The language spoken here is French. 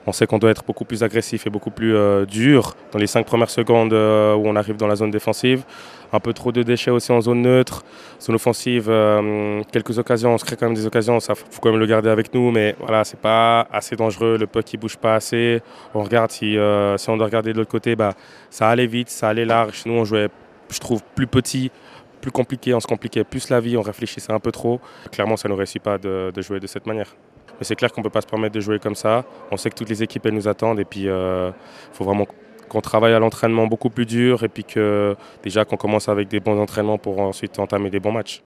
On sait qu'on doit être beaucoup plus agressif et beaucoup plus dur dans les 5 premières secondes où on arrive dans la zone défensive. Un peu trop de déchets aussi en zone neutre. Zone offensive, quelques occasions, on se crée quand même des occasions, il faut quand même le garder avec nous, mais voilà, c'est pas assez dangereux, le puck il bouge pas assez. On regarde si on doit regarder de l'autre côté, ça allait vite, ça allait large. Nous on jouait, je trouve, plus petit, plus compliqué, on se compliquait plus la vie, on réfléchissait un peu trop. Clairement, ça ne nous réussit pas de jouer de cette manière. Mais c'est clair qu'on ne peut pas se permettre de jouer comme ça. On sait que toutes les équipes elles nous attendent et puis il faut vraiment qu'on travaille à l'entraînement beaucoup plus dur et puis que déjà qu'on commence avec des bons entraînements pour ensuite entamer des bons matchs.